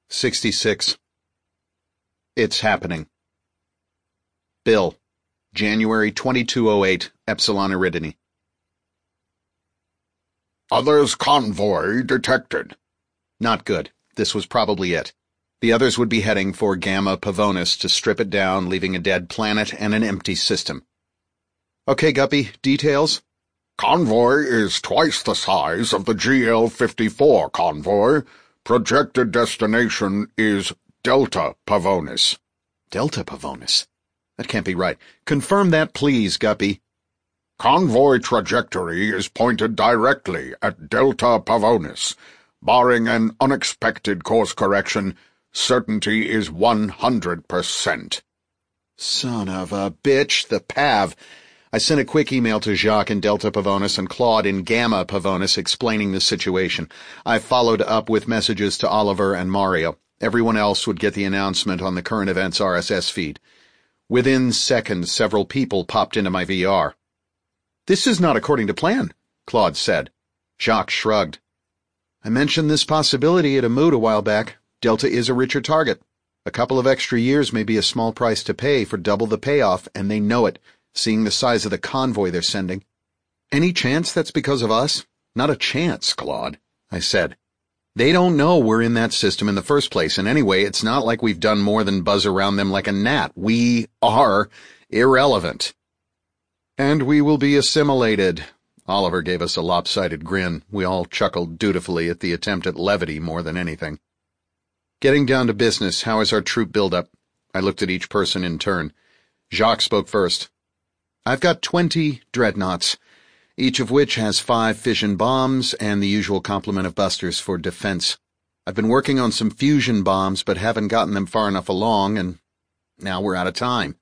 66. It's happening. Bill, January 2208, Epsilon Eridani. Others convoy detected. Not good. This was probably it. The others would be heading for Gamma Pavonis to strip it down, leaving a dead planet and an empty system. Okay, Guppy, details? Convoy is twice the size of the GL-54 convoy. Projected destination is Delta Pavonis. Delta Pavonis? That can't be right. Confirm that, please, Guppy. Convoy trajectory is pointed directly at Delta Pavonis. Barring an unexpected course correction, certainty is 100%. Son of a bitch, the Pav. I sent a quick email to Jacques in Delta Pavonis and Claude in Gamma Pavonis explaining the situation. I followed up with messages to Oliver and Mario. Everyone else would get the announcement on the current events RSS feed. Within seconds, several people popped into my VR. This is not according to plan, Claude said. Jacques shrugged. I mentioned this possibility at a mood a while back. Delta is a richer target. A couple of extra years may be a small price to pay for double the payoff, and they know it, seeing the size of the convoy they're sending. Any chance that's because of us? Not a chance, Claude, I said. They don't know we're in that system in the first place, and anyway, it's not like we've done more than buzz around them like a gnat. We are irrelevant. And we will be assimilated. Oliver gave us a lopsided grin. We all chuckled dutifully at the attempt at levity more than anything. Getting down to business, how is our troop build-up? I looked at each person in turn. Jacques spoke first. I've got 20 dreadnoughts, each of which has 5 fission bombs and the usual complement of busters for defense. I've been working on some fusion bombs, but haven't gotten them far enough along, and now we're out of time.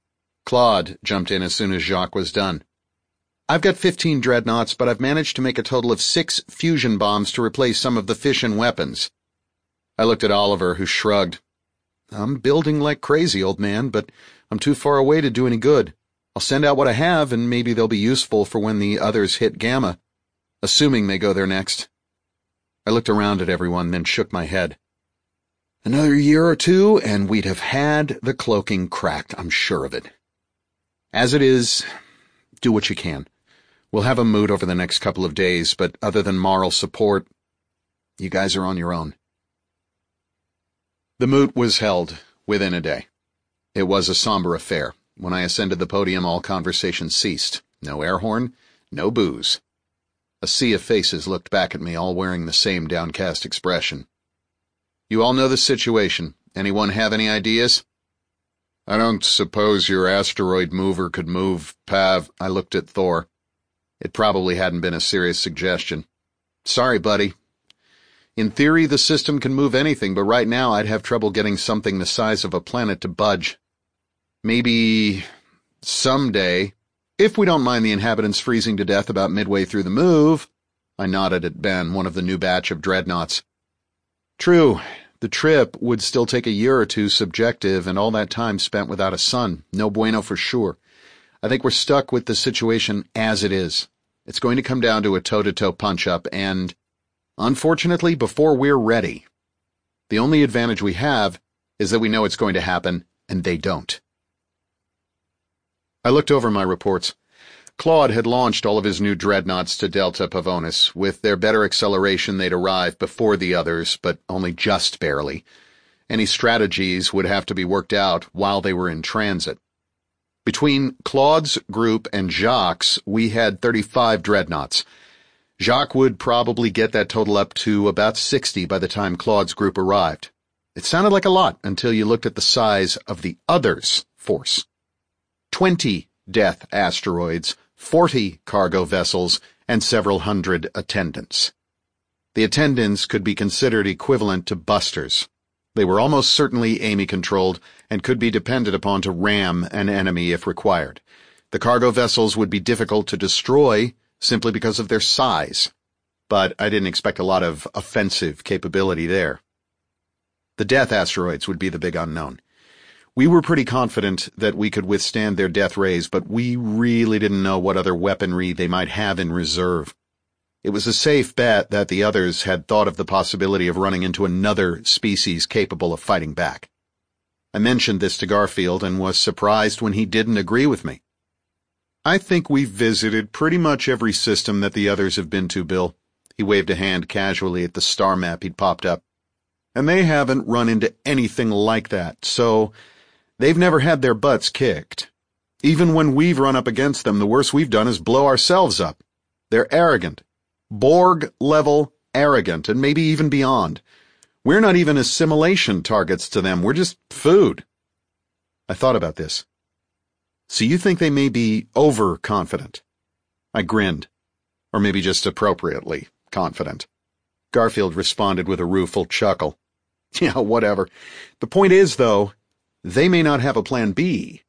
Claude jumped in as soon as Jacques was done. I've got 15 dreadnoughts, but I've managed to make a total of 6 fusion bombs to replace some of the fission weapons. I looked at Oliver, who shrugged. I'm building like crazy, old man, but I'm too far away to do any good. I'll send out what I have, and maybe they'll be useful for when the others hit Gamma, assuming they go there next. I looked around at everyone, then shook my head. Another year or two, and we'd have had the cloaking cracked, I'm sure of it. As it is, do what you can. We'll have a mood over the next couple of days, but other than moral support, you guys are on your own. The moot was held within a day. It was a somber affair. When I ascended the podium, all conversation ceased. No air horn, no booze. A sea of faces looked back at me, all wearing the same downcast expression. You all know the situation. Anyone have any ideas? I don't suppose your asteroid mover could move, Pav. I looked at Thor. It probably hadn't been a serious suggestion. Sorry, buddy. In theory, the system can move anything, but right now I'd have trouble getting something the size of a planet to budge. Maybe someday, if we don't mind the inhabitants freezing to death about midway through the move. I nodded at Ben, one of the new batch of dreadnoughts. True, the trip would still take a year or two subjective, and all that time spent without a sun. No bueno for sure. I think we're stuck with the situation as it is. It's going to come down to a toe-to-toe punch-up, and, unfortunately, before we're ready. The only advantage we have is that we know it's going to happen, and they don't. I looked over my reports. Claude had launched all of his new dreadnoughts to Delta Pavonis. With their better acceleration, they'd arrive before the others, but only just barely. Any strategies would have to be worked out while they were in transit. Between Claude's group and Jacques', we had 35 dreadnoughts. Jacques would probably get that total up to about 60 by the time Claude's group arrived. It sounded like a lot until you looked at the size of the others' force. 20 death asteroids, 40 cargo vessels, and several hundred attendants. The attendants could be considered equivalent to busters. They were almost certainly Amy-controlled and could be depended upon to ram an enemy if required. The cargo vessels would be difficult to destroy simply because of their size, but I didn't expect a lot of offensive capability there. The death asteroids would be the big unknown. We were pretty confident that we could withstand their death rays, but we really didn't know what other weaponry they might have in reserve. It was a safe bet that the others had thought of the possibility of running into another species capable of fighting back. I mentioned this to Garfield and was surprised when he didn't agree with me. "I think we've visited pretty much every system that the others have been to, Bill." He waved a hand casually at the star map he'd popped up. "And they haven't run into anything like that, so they've never had their butts kicked. Even when we've run up against them, the worst we've done is blow ourselves up. They're arrogant. Borg-level arrogant, and maybe even beyond. We're not even assimilation targets to them. We're just food." I thought about this. "So you think they may be overconfident?" I grinned. Or maybe just appropriately confident. Garfield responded with a rueful chuckle. "Yeah, whatever. The point is, though, they may not have a plan B.